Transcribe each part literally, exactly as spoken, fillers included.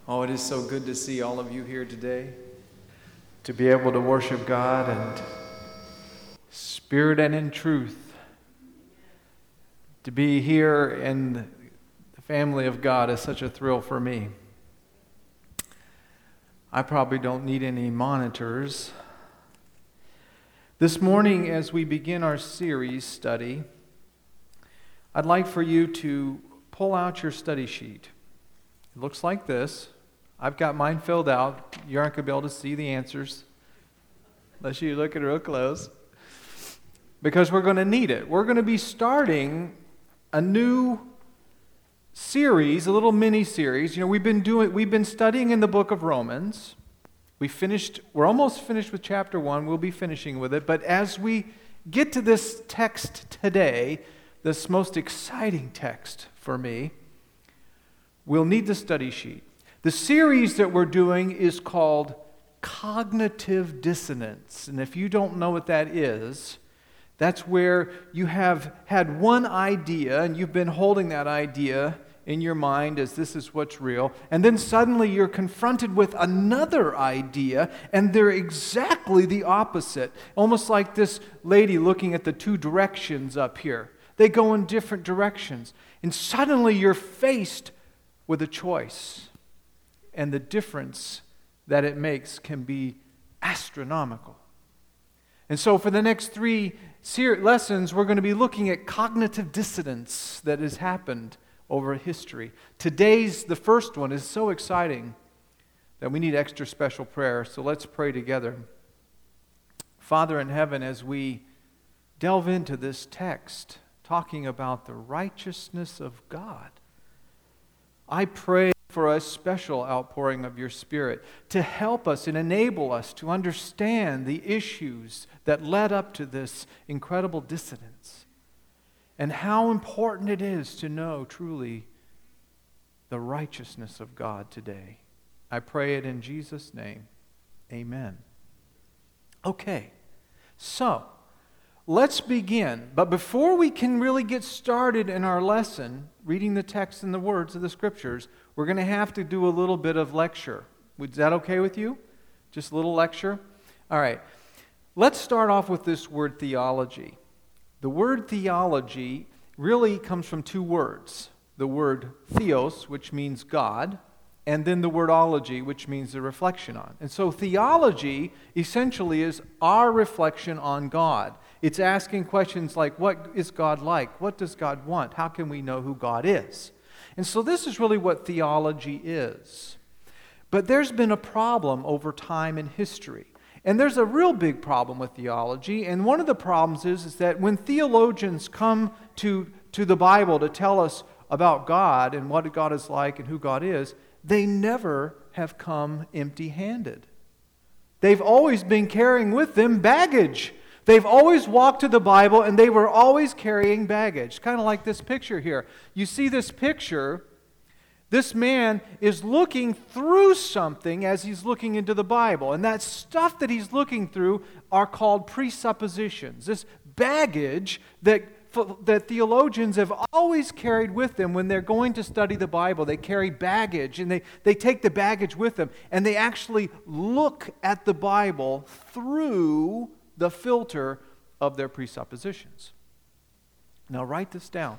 Oh, it is so good to see all of you here today, to be able to worship God and spirit and in truth, to be here in the family of God is such a thrill for me. I probably don't need any monitors. This morning, as we begin our series study, I'd like for you to pull out your study sheet. It looks like this. I've got mine filled out. You aren't going to be able to see the answers unless you look at it real close, because we're going to need it. We're going to be starting a new series, a little mini series. You know, we've been doing, we've been studying in the book of Romans. We finished. We're almost finished with chapter one. We'll be finishing with it. But as we get to this text today, this most exciting text for me, we'll need the study sheet. The series that we're doing is called Cognitive Dissonance. And if you don't know what that is, that's where you have had one idea and you've been holding that idea in your mind as this is what's real. And then suddenly you're confronted with another idea and they're exactly the opposite. Almost like this lady looking at the two directions up here. They go in different directions. And suddenly you're faced with a choice. And the difference that it makes can be astronomical. And so for the next three ser- lessons, we're going to be looking at cognitive dissonance that has happened over history. Today's, the first one, is so exciting that we need extra special prayer. So let's pray together. Father in heaven, as we delve into this text, talking about the righteousness of God, I pray for a special outpouring of your Spirit to help us and enable us to understand the issues that led up to this incredible dissonance and how important it is to know truly the righteousness of God today. I pray it in Jesus' name. Amen. Okay, so let's begin. But before we can really get started in our lesson, reading the text and the words of the Scriptures, we're going to have to do a little bit of lecture. Is that okay with you? Just a little lecture? All right. Let's start off with this word theology. The word theology really comes from two words. The word theos, which means God, and then the word ology, which means the reflection on. And so theology essentially is our reflection on God. It's asking questions like, what is God like? What does God want? How can we know who God is? And so this is really what theology is. But there's been a problem over time in history. And there's a real big problem with theology. And one of the problems is, is that when theologians come to, to the Bible to tell us about God and what God is like and who God is, they never have come empty-handed. They've always been carrying with them baggage. They've always walked to the Bible and they were always carrying baggage. Kind of like this picture here. You see this picture, this man is looking through something as he's looking into the Bible. And that stuff that he's looking through are called presuppositions. This baggage that, that theologians have always carried with them when they're going to study the Bible. They carry baggage and they, they take the baggage with them. And they actually look at the Bible through the filter of their presuppositions. Now write this down.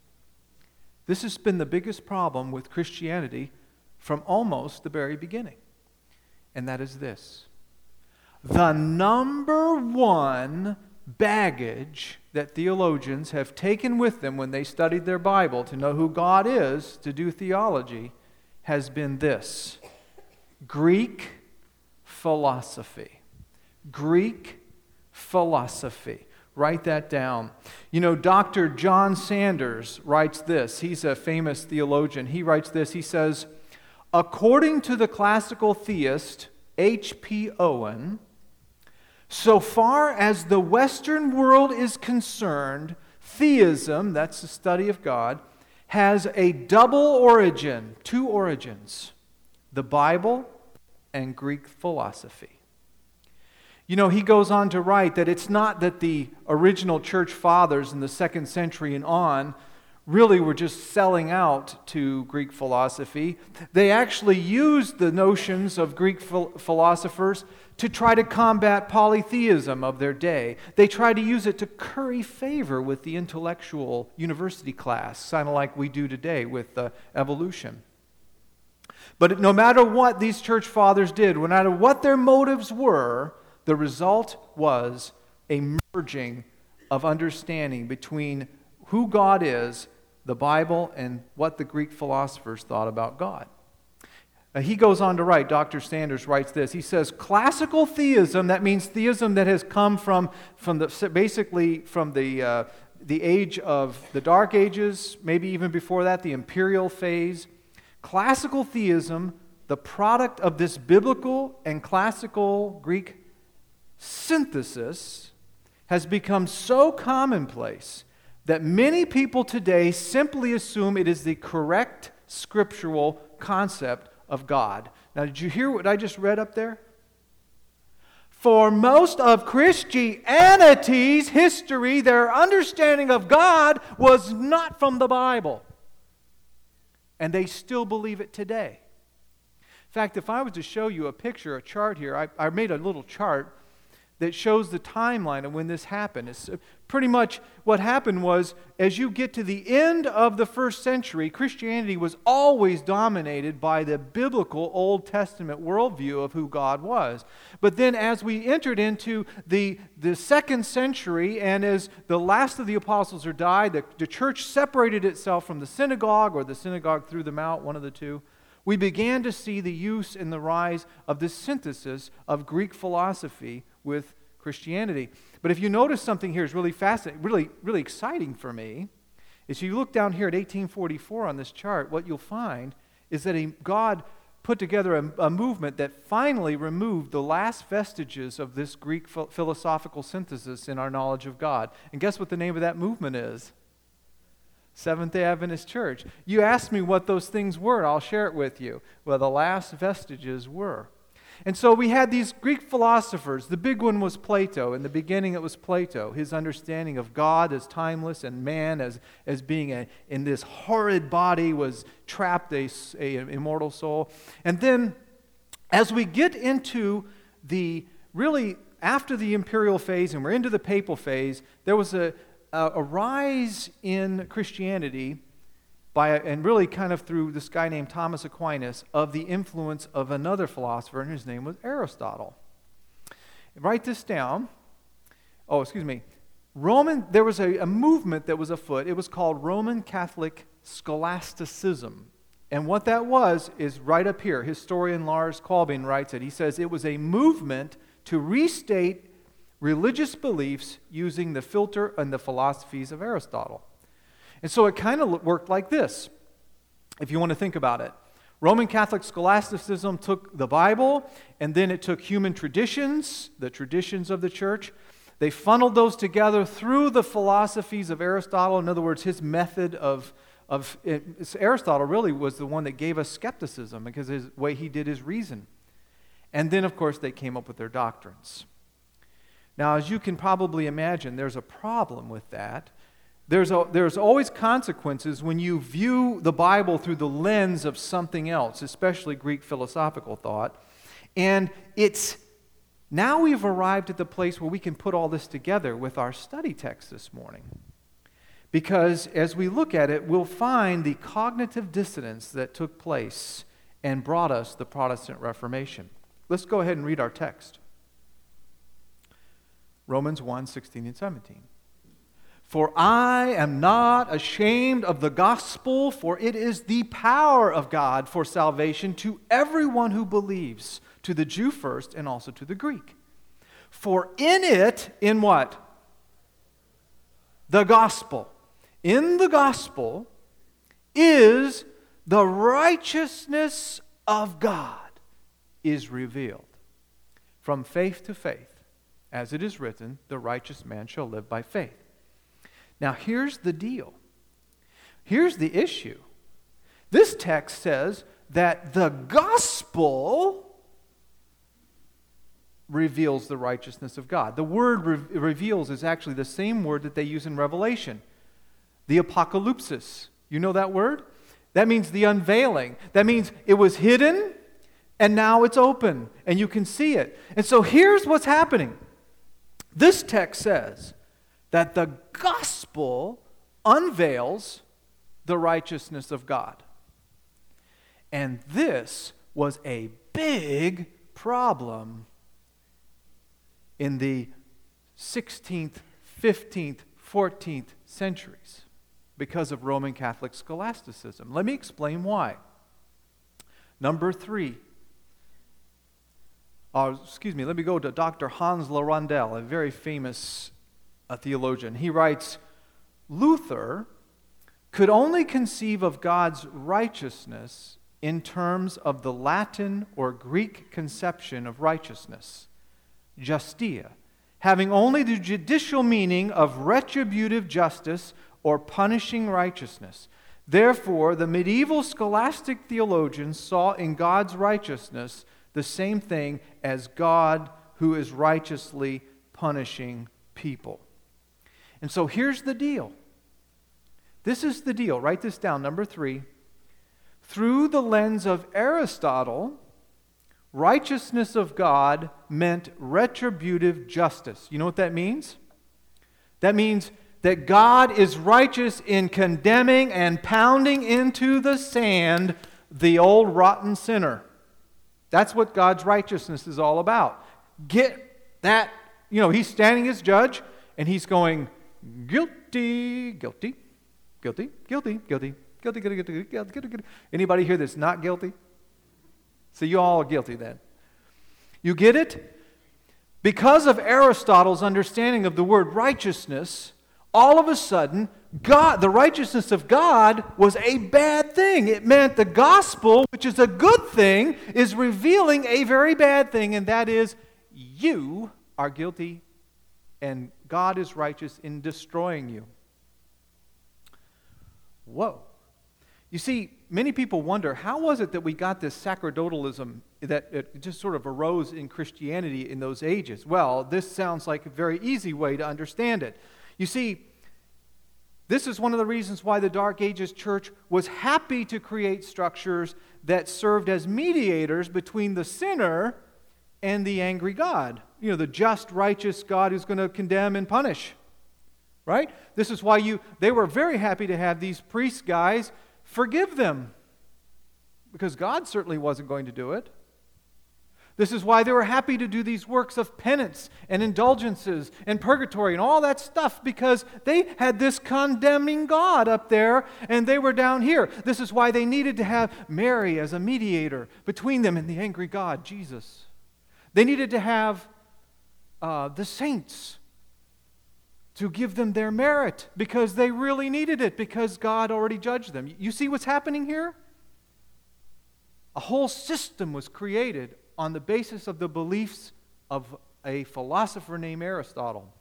This has been the biggest problem with Christianity from almost the very beginning. And that is this. The number one baggage that theologians have taken with them when they studied their Bible to know who God is, to do theology, has been this: Greek philosophy. Greek philosophy. Write that down. You know, Doctor John Sanders writes this. He's a famous theologian. He writes this. He says, according to the classical theist H P Owen, so far as the Western world is concerned, theism, that's the study of God, has a double origin, two origins, the Bible and Greek philosophy. You know, he goes on to write that it's not that the original church fathers in the second century and on really were just selling out to Greek philosophy. They actually used the notions of Greek phil- philosophers to try to combat polytheism of their day. They tried to use it to curry favor with the intellectual university class, kind of like we do today with uh, evolution. But no matter what these church fathers did, no matter what their motives were, the result was a merging of understanding between who God is, the Bible, and what the Greek philosophers thought about God. Uh, he goes on to write, Doctor Sanders writes this, he says, classical theism, that means theism that has come from, from the, basically from the, uh, the age of the Dark Ages, maybe even before that, the imperial phase. Classical theism, the product of this biblical and classical Greek synthesis, has become so commonplace that many people today simply assume it is the correct scriptural concept of God. Now, did you hear what I just read up there? For most of Christianity's history, their understanding of God was not from the Bible. And they still believe it today. In fact, if I was to show you a picture, a chart here, I, I made a little chart that shows the timeline of when this happened. It's pretty much what happened was, as you get to the end of the first century, Christianity was always dominated by the biblical Old Testament worldview of who God was. But then as we entered into the, the second century, and as the last of the apostles are died, the, the church separated itself from the synagogue, or the synagogue threw them out, one of the two, we began to see the use and the rise of this synthesis of Greek philosophy with Christianity. But if you notice something here is really fascinating, really, really exciting for me, is you look down here at eighteen forty-four on this chart, what you'll find is that a, God put together a, a movement that finally removed the last vestiges of this Greek ph- philosophical synthesis in our knowledge of God. And guess what the name of that movement is? Seventh-day Adventist Church. You asked me what those things were, I'll share it with you. Well, the last vestiges were. And so we had these Greek philosophers. The big one was Plato. In the beginning it was Plato. His understanding of God as timeless and man as, as being a, in this horrid body was trapped, a, a immortal soul. And then as we get into the, really after the imperial phase and we're into the papal phase, there was a, a, a rise in Christianity by, and really kind of through this guy named Thomas Aquinas, of the influence of another philosopher, and his name was Aristotle. Write this down. Oh, excuse me. Roman, there was a, a movement that was afoot. It was called Roman Catholic Scholasticism. And what that was is right up here. Historian Lars Kolbein writes it. He says it was a movement to restate religious beliefs using the filter and the philosophies of Aristotle. And so it kind of worked like this, if you want to think about it. Roman Catholic scholasticism took the Bible, and then it took human traditions, the traditions of the church. They funneled those together through the philosophies of Aristotle. In other words, his method of, of it, Aristotle really was the one that gave us skepticism because his way he did his reason. And then, of course, they came up with their doctrines. Now, as you can probably imagine, there's a problem with that. There's, a, there's always consequences when you view the Bible through the lens of something else, especially Greek philosophical thought. And it's now we've arrived at the place where we can put all this together with our study text this morning. Because as we look at it, we'll find the cognitive dissonance that took place and brought us the Protestant Reformation. Let's go ahead and read our text. Romans one, sixteen and seventeen. For I am not ashamed of the gospel, for it is the power of God for salvation to everyone who believes, to the Jew first and also to the Greek. For in it, in what? The gospel. In the gospel is the righteousness of God is revealed. From faith to faith, as it is written, the righteous man shall live by faith. Now, here's the deal. Here's the issue. This text says that the gospel reveals the righteousness of God. The word re- reveals is actually the same word that they use in Revelation. the apocalypsis. You know that word? That means the unveiling. That means it was hidden, and now it's open, and you can see it. And so here's what's happening. This text says that the gospel unveils the righteousness of God. And this was a big problem in the sixteenth, fifteenth, fourteenth centuries because of Roman Catholic scholasticism. Let me explain why. Number three. Uh, excuse me, let me go to Doctor Hans Lerondel, a very famous uh, theologian. He writes, Luther could only conceive of God's righteousness in terms of the Latin or Greek conception of righteousness, justia, having only the judicial meaning of retributive justice or punishing righteousness. Therefore, the medieval scholastic theologians saw in God's righteousness the same thing as God who is righteously punishing people. And so here's the deal. This is the deal. Write this down, number three. Through the lens of Aristotle, righteousness of God meant retributive justice. You know what that means? That means that God is righteous in condemning and pounding into the sand the old rotten sinner. That's what God's righteousness is all about. Get that, you know, he's standing as judge and he's going, guilty, guilty, guilty, guilty, guilty, guilty, guilty, guilty, guilty, guilty, guilty. Anybody here that's not guilty? So you all are guilty then. You get it? Because of Aristotle's understanding of the word righteousness, all of a sudden, God, the righteousness of God was a bad thing. It meant the gospel, which is a good thing, is revealing a very bad thing, and that is you are guilty and God is righteous in destroying you. Whoa. You see, many people wonder, how was it that we got this sacerdotalism that it just sort of arose in Christianity in those ages? Well, this sounds like a very easy way to understand it. You see, this is one of the reasons why the Dark Ages church was happy to create structures that served as mediators between the sinner and the angry God. You know, the just, righteous God who's going to condemn and punish. Right? This is why you they were very happy to have these priest guys forgive them. Because God certainly wasn't going to do it. This is why they were happy to do these works of penance and indulgences and purgatory and all that stuff, because they had this condemning God up there and they were down here. This is why they needed to have Mary as a mediator between them and the angry God, Jesus. They needed to have uh, the saints to give them their merit because they really needed it, because God already judged them. You see what's happening here? A whole system was created on the basis of the beliefs of a philosopher named Aristotle.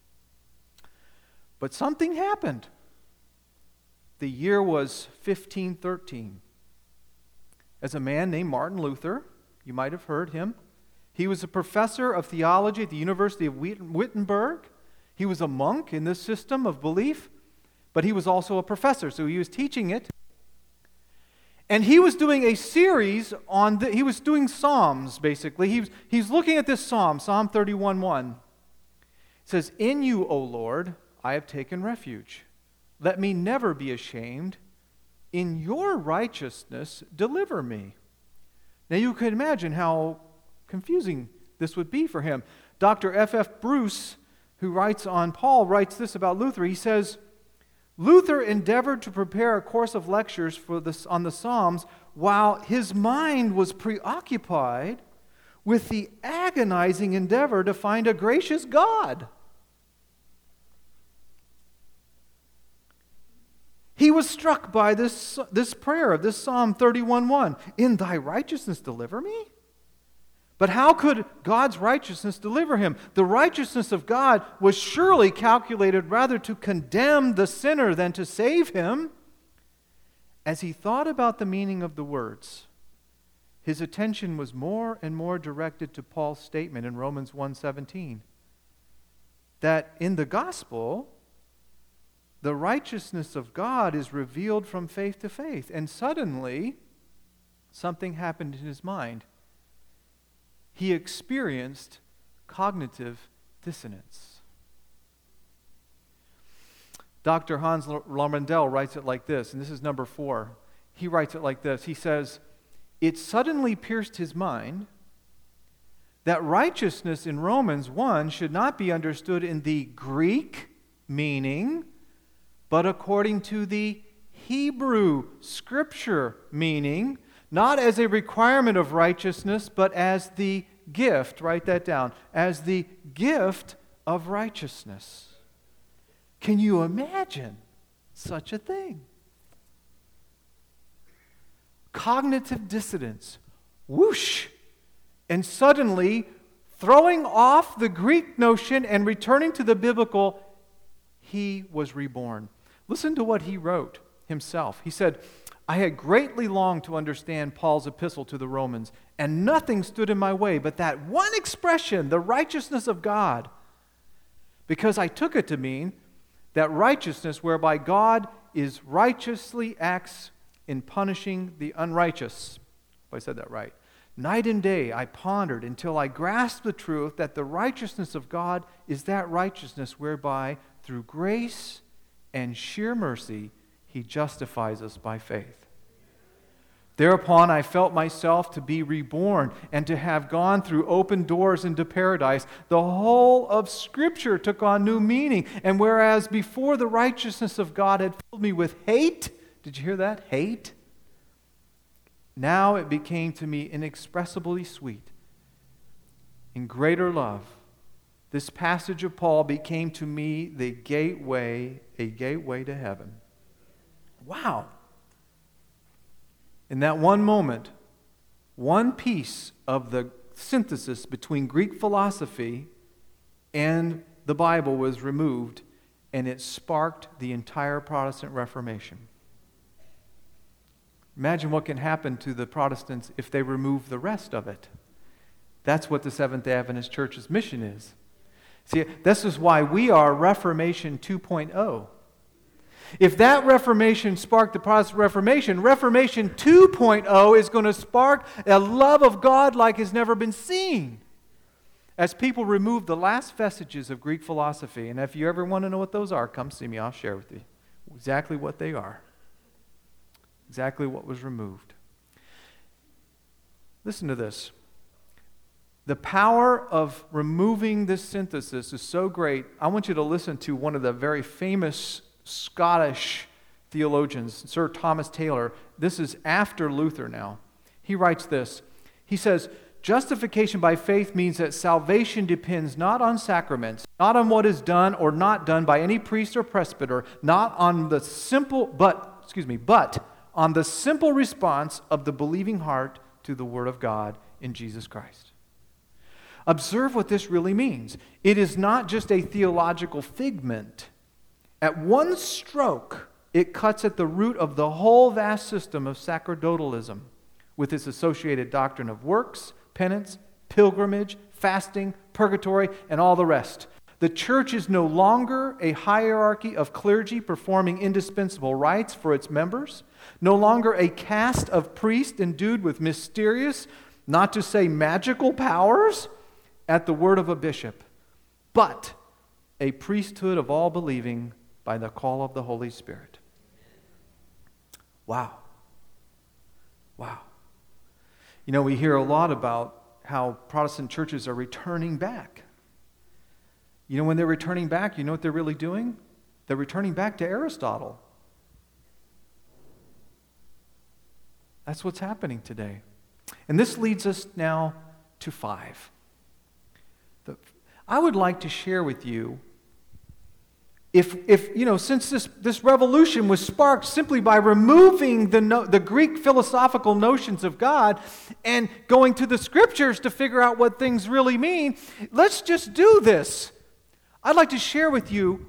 But something happened. The year was fifteen thirteen. As a man named Martin Luther, you might have heard him, he was a professor of theology at the University of Wittenberg. He was a monk in this system of belief, but he was also a professor, so he was teaching it. And he was doing a series on, the, he was doing Psalms, basically. He was, he's looking at this Psalm, Psalm thirty-one one. It says, "In you, O Lord, I have taken refuge. Let me never be ashamed. In your righteousness, deliver me." Now you can imagine how confusing this would be for him. Doctor F F Bruce, who writes on Paul, writes this about Luther. He says, Luther endeavored to prepare a course of lectures for this, on the Psalms while his mind was preoccupied with the agonizing endeavor to find a gracious God. He was struck by this, this prayer of this Psalm thirty-one one. "In thy righteousness deliver me?" But how could God's righteousness deliver him? The righteousness of God was surely calculated rather to condemn the sinner than to save him. As he thought about the meaning of the words, his attention was more and more directed to Paul's statement in Romans one seventeen, that in the gospel, the righteousness of God is revealed from faith to faith. And suddenly, something happened in his mind. He experienced cognitive dissonance. Doctor Hans Larmandel writes it like this, and this is number four. He writes it like this. He says, "It suddenly pierced his mind that righteousness in Romans one should not be understood in the Greek meaning, but according to the Hebrew Scripture meaning, not as a requirement of righteousness, but as the gift," write that down, "as the gift of righteousness." Can you imagine such a thing? Cognitive dissonance. Whoosh! And suddenly, throwing off the Greek notion and returning to the biblical, he was reborn. Listen to what he wrote himself. He said, "I had greatly longed to understand Paul's epistle to the Romans, and nothing stood in my way but that one expression, the righteousness of God, because I took it to mean that righteousness whereby God is righteously acts in punishing the unrighteous." If I said that right. "Night and day I pondered until I grasped the truth that the righteousness of God is that righteousness whereby through grace and sheer mercy He justifies us by faith. Thereupon I felt myself to be reborn and to have gone through open doors into paradise. The whole of Scripture took on new meaning. And whereas before the righteousness of God had filled me with hate," did you hear that? Hate? "Now it became to me inexpressibly sweet. In greater love, this passage of Paul became to me the gateway, a gateway to heaven." Wow. In that one moment, one piece of the synthesis between Greek philosophy and the Bible was removed, and it sparked the entire Protestant Reformation. Imagine what can happen to the Protestants if they remove the rest of it. That's what the Seventh-day Adventist Church's mission is. See, this is why we are Reformation two point oh. If that Reformation sparked the Protestant Reformation, Reformation two point oh is going to spark a love of God like has never been seen. As people remove the last vestiges of Greek philosophy, and if you ever want to know what those are, come see me, I'll share with you exactly what they are. Exactly what was removed. Listen to this. The power of removing this synthesis is so great. I want you to listen to one of the very famous Scottish theologians, Sir Thomas Taylor. This is after Luther now. He writes this. He says, "Justification by faith means that salvation depends not on sacraments, not on what is done or not done by any priest or presbyter, not on the simple, but, excuse me, but on the simple response of the believing heart to the Word of God in Jesus Christ." Observe what this really means. It is not just a theological figment. At one stroke, it cuts at the root of the whole vast system of sacerdotalism with its associated doctrine of works, penance, pilgrimage, fasting, purgatory, and all the rest. The church is no longer a hierarchy of clergy performing indispensable rites for its members, no longer a caste of priests endued with mysterious, not to say magical powers at the word of a bishop, but a priesthood of all believing by the call of the Holy Spirit. Wow. Wow. You know, we hear a lot about how Protestant churches are returning back. You know, when they're returning back, you know what they're really doing? They're returning back to Aristotle. That's what's happening today. And this leads us now to five. The, I would like to share with you, if, if you know, since this, this revolution was sparked simply by removing the, no, the Greek philosophical notions of God and going to the Scriptures to figure out what things really mean, let's just do this. I'd like to share with you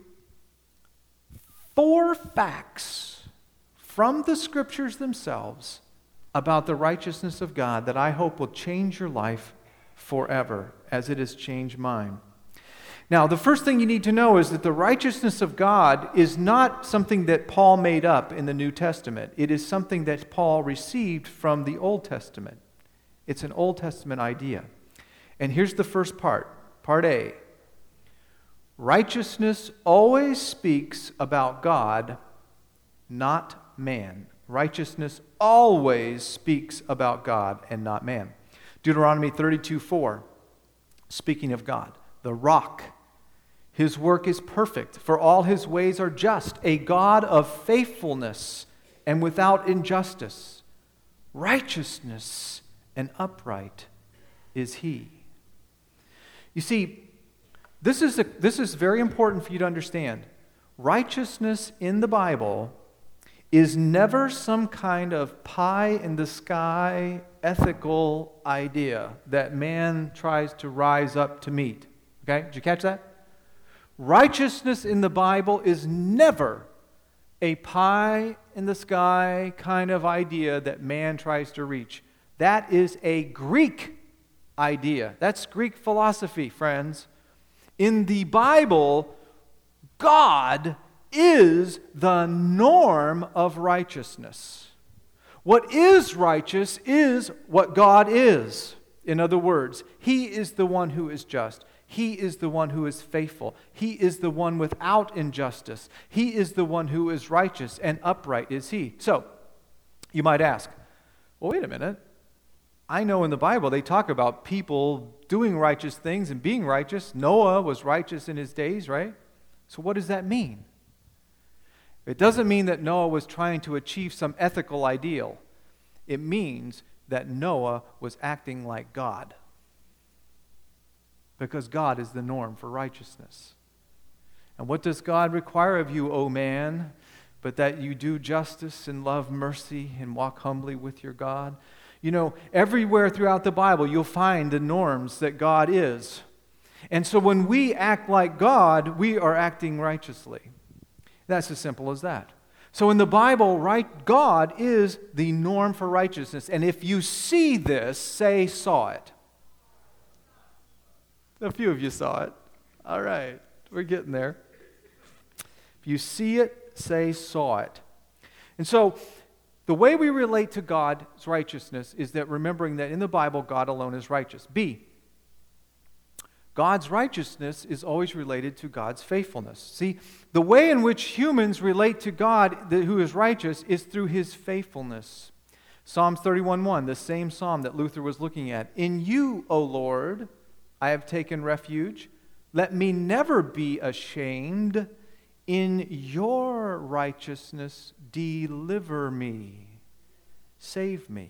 four facts from the Scriptures themselves about the righteousness of God that I hope will change your life forever, as it has changed mine. Now, the first thing you need to know is that the righteousness of God is not something that Paul made up in the New Testament. It is something that Paul received from the Old Testament. It's an Old Testament idea. And here's the first part, part A. Righteousness always speaks about God, not man. Righteousness always speaks about God and not man. Deuteronomy thirty-two four, speaking of God, the rock, his work is perfect, for all his ways are just, a God of faithfulness and without injustice. Righteousness and upright is he. You see, this is, a, this is very important for you to understand. Righteousness in the Bible is never some kind of pie-in-the-sky ethical idea that man tries to rise up to meet. Okay, did you catch that? Righteousness in the Bible is never a pie-in-the-sky kind of idea that man tries to reach. That is a Greek idea. That's Greek philosophy, friends. In the Bible, God is the norm of righteousness. What is righteous is what God is. In other words, he is the one who is just. He is the one who is faithful. He is the one without injustice. He is the one who is righteous, and upright is he. So, you might ask, well, wait a minute. I know in the Bible they talk about people doing righteous things and being righteous. Noah was righteous in his days, right? So what does that mean? It doesn't mean that Noah was trying to achieve some ethical ideal. It means that Noah was acting like God. Because God is the norm for righteousness. And what does God require of you, O man, but that you do justice and love mercy and walk humbly with your God? You know, everywhere throughout the Bible, you'll find the norms that God is. And so when we act like God, we are acting righteously. That's as simple as that. So in the Bible, right, God is the norm for righteousness. And if you see this, say, saw it. A few of you saw it. All right, we're getting there. If you see it, say, saw it. And so the way we relate to God's righteousness is that remembering that in the Bible, God alone is righteous. B, God's righteousness is always related to God's faithfulness. See, the way in which humans relate to God who is righteous is through his faithfulness. Psalms thirty-one one, the same psalm that Luther was looking at. In you, O Lord, I have taken refuge. Let me never be ashamed. In your righteousness, deliver me. Save me.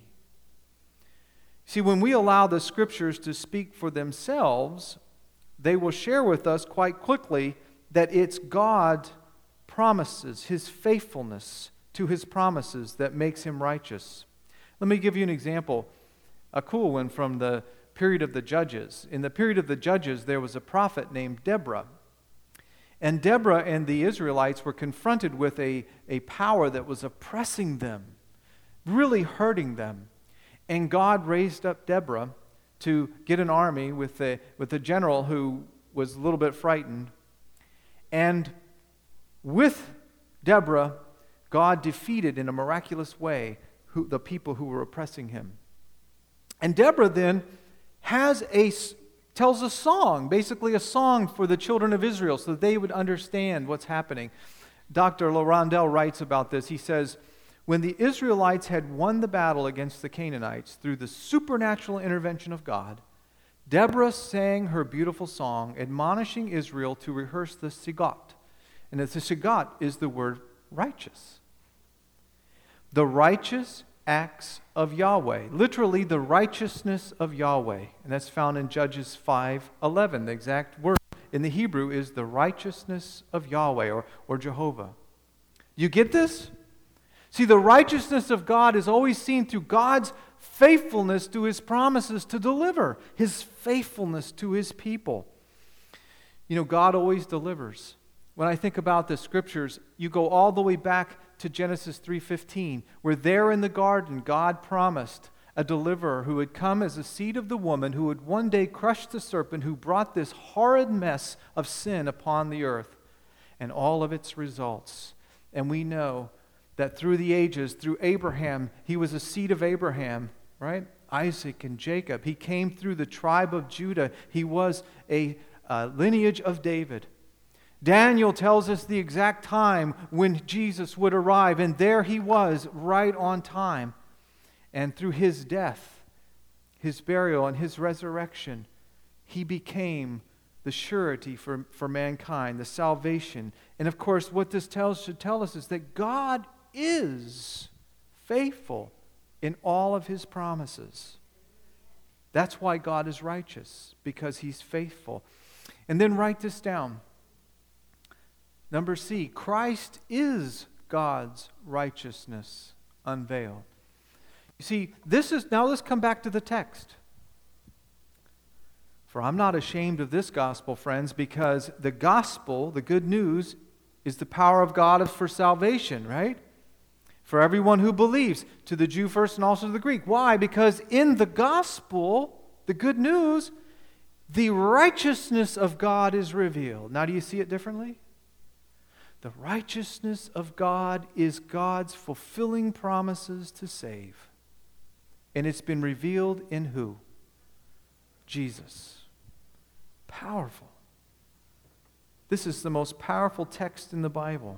See, when we allow the Scriptures to speak for themselves, they will share with us quite quickly that it's God's promises, his faithfulness to his promises that makes him righteous. Let me give you an example, a cool one from the period of the Judges. In the period of the Judges, there was a prophet named Deborah. And Deborah and the Israelites were confronted with a, a power that was oppressing them, really hurting them. And God raised up Deborah to get an army with a, with a general who was a little bit frightened. And with Deborah, God defeated in a miraculous way who, the people who were oppressing him. And Deborah then has a tells a song, basically a song for the children of Israel so that they would understand what's happening. Doctor Laurendell writes about this. He says, when the Israelites had won the battle against the Canaanites through the supernatural intervention of God, Deborah sang her beautiful song, admonishing Israel to rehearse the Sigot. And the Sigot is the word righteous. The righteous acts of Yahweh. Literally, the righteousness of Yahweh. And that's found in Judges five eleven. The exact word in the Hebrew is the righteousness of Yahweh or, or Jehovah. You get this? See, the righteousness of God is always seen through God's faithfulness to his promises to deliver, his faithfulness to his people. You know, God always delivers. When I think about the Scriptures, you go all the way back to Genesis three fifteen, where there in the garden, God promised a deliverer who would come as a seed of the woman, who would one day crush the serpent, who brought this horrid mess of sin upon the earth and all of its results. And we know that through the ages, through Abraham, he was a seed of Abraham, right? Isaac and Jacob. He came through the tribe of Judah. He was a uh, lineage of David. Daniel tells us the exact time when Jesus would arrive, and there he was, right on time. And through his death, his burial, and his resurrection, he became the surety for, for mankind, the salvation. And of course, what this tells should tell us is that God is faithful in all of his promises. That's why God is righteous, because he's faithful. And then write this down. Number C, Christ is God's righteousness unveiled. You see, this is, now let's come back to the text. For I'm not ashamed of this gospel, friends, because the gospel, the good news, is the power of God for salvation, right? For everyone who believes, to the Jew first and also to the Greek. Why? Because in the gospel, the good news, the righteousness of God is revealed. Now, do you see it differently? The righteousness of God is God's fulfilling promises to save. And it's been revealed in who? Jesus. Powerful. This is the most powerful text in the Bible.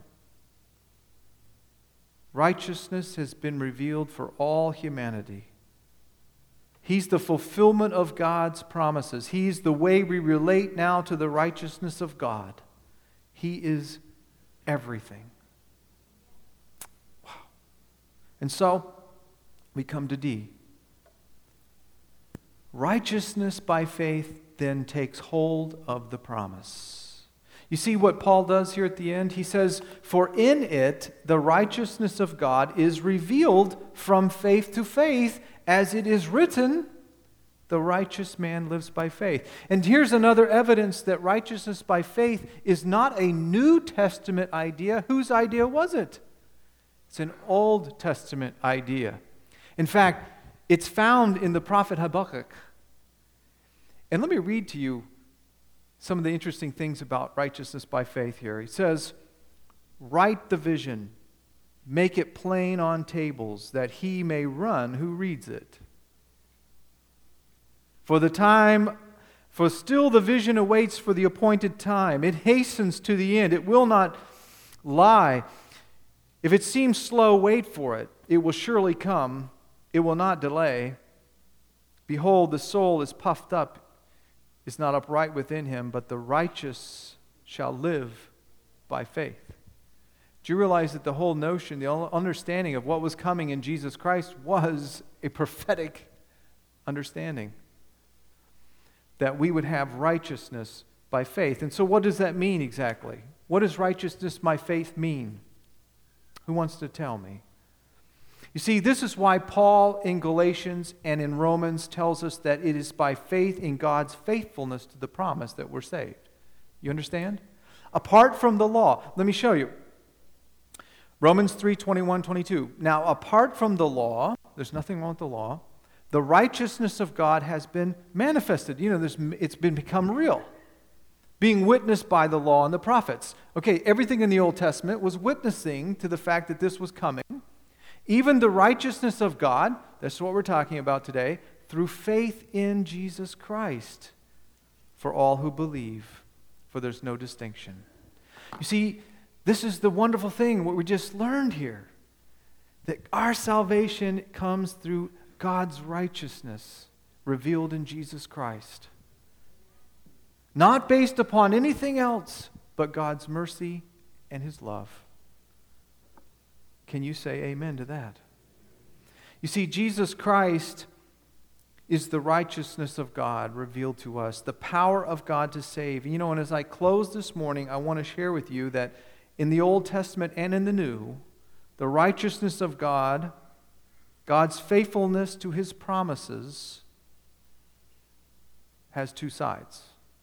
Righteousness has been revealed for all humanity. He's the fulfillment of God's promises. He's the way we relate now to the righteousness of God. He is everything. Wow. And so, we come to D. Righteousness by faith then takes hold of the promise. You see what Paul does here at the end? He says, for in it the righteousness of God is revealed from faith to faith, as it is written, the righteous man lives by faith. And here's another evidence that righteousness by faith is not a New Testament idea. Whose idea was it? It's an Old Testament idea. In fact, it's found in the prophet Habakkuk. And let me read to you some of the interesting things about righteousness by faith here. He says, write the vision, make it plain on tables, that he may run who reads it. For the time, for still the vision awaits for the appointed time. It hastens to the end. It will not lie. If it seems slow, wait for it. It will surely come. It will not delay. Behold, the soul is puffed up, is not upright within him, but the righteous shall live by faith. Do you realize that the whole notion, the understanding of what was coming in Jesus Christ was a prophetic understanding? That we would have righteousness by faith. And so what does that mean exactly? What does righteousness by faith mean? Who wants to tell me? You see, this is why Paul in Galatians and in Romans tells us that it is by faith in God's faithfulness to the promise that we're saved. You understand? Apart from the law. Let me show you. Romans three, twenty-one, twenty-two. Now, apart from the law, there's nothing wrong with the law, the righteousness of God has been manifested. You know, there's, it's been become real. Being witnessed by the law and the prophets. Okay, everything in the Old Testament was witnessing to the fact that this was coming. Even the righteousness of God, that's what we're talking about today, through faith in Jesus Christ for all who believe, for there's no distinction. You see, this is the wonderful thing, what we just learned here, that our salvation comes through God's righteousness revealed in Jesus Christ. Not based upon anything else but God's mercy and His love. Can you say amen to that? You see, Jesus Christ is the righteousness of God revealed to us, the power of God to save. You know, and as I close this morning, I want to share with you that in the Old Testament and in the New, the righteousness of God, God's faithfulness to His promises, has two sides.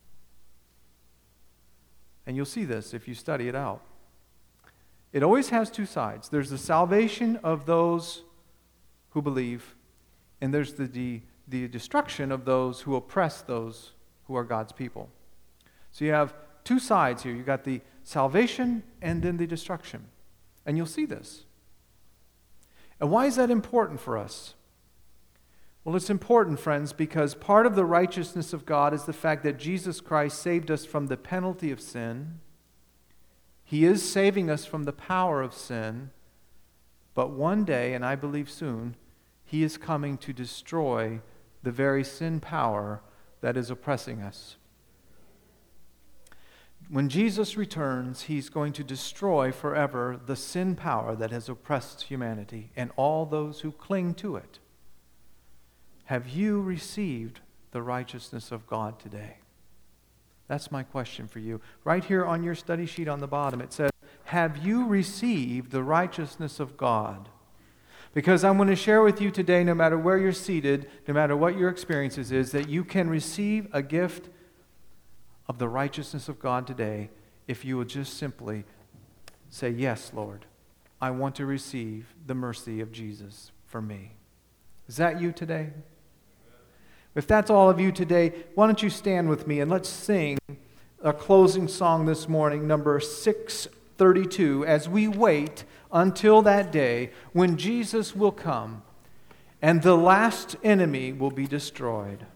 And you'll see this if you study it out. It always has two sides. There's the salvation of those who believe, and there's the, the, the destruction of those who oppress those who are God's people. So you have two sides here. You've got the salvation and then the destruction. And you'll see this. And why is that important for us? Well, it's important, friends, because part of the righteousness of God is the fact that Jesus Christ saved us from the penalty of sin. He is saving us from the power of sin. But one day, and I believe soon, He is coming to destroy the very sin power that is oppressing us. When Jesus returns, He's going to destroy forever the sin power that has oppressed humanity and all those who cling to it. Have you received the righteousness of God today? That's my question for you. Right here on your study sheet on the bottom, it says, have you received the righteousness of God? Because I'm going to share with you today, no matter where you're seated, no matter what your experiences is, that you can receive a gift of the righteousness of God today if you will just simply say, yes, Lord, I want to receive the mercy of Jesus for me. Is that you today? If that's all of you today, why don't you stand with me and let's sing a closing song this morning, number six thirty-two, as we wait until that day when Jesus will come and the last enemy will be destroyed.